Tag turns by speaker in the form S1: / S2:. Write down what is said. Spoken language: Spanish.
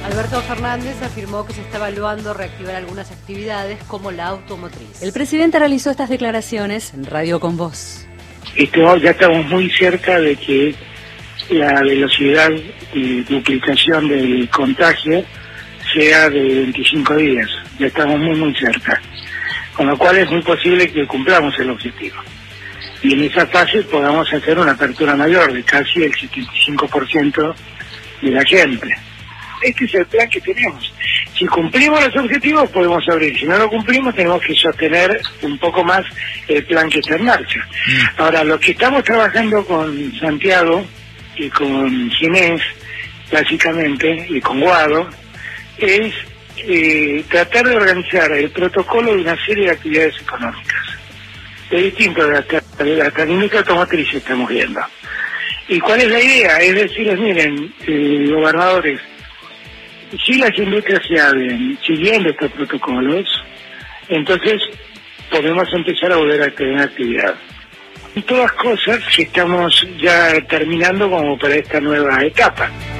S1: Alberto Fernández afirmó que se está evaluando reactivar algunas actividades como la automotriz.
S2: El presidente realizó estas declaraciones en Radio Con Voz.
S3: Ya estamos muy cerca de que la velocidad de duplicación del contagio sea de 25 días. Ya estamos muy cerca. Con lo cual es muy posible que cumplamos el objetivo. Y en esa fase podamos hacer una apertura mayor de casi el 75% de la gente. Este es el plan que tenemos. Si cumplimos los objetivos podemos abrir, si no lo cumplimos tenemos que sostener un poco más el plan que está en marcha. Ahora, lo que estamos trabajando con Santiago y con Ginés, básicamente, y con Guado, es tratar de organizar el protocolo de una serie de actividades económicas. Es distinto de la técnica automotriz que estamos viendo. ¿Y cuál es la idea? Es decirles, miren, gobernadores, si las industrias se abren siguiendo estos protocolos, entonces podemos empezar a volver a tener actividad. Y todas cosas que estamos ya terminando como para esta nueva etapa.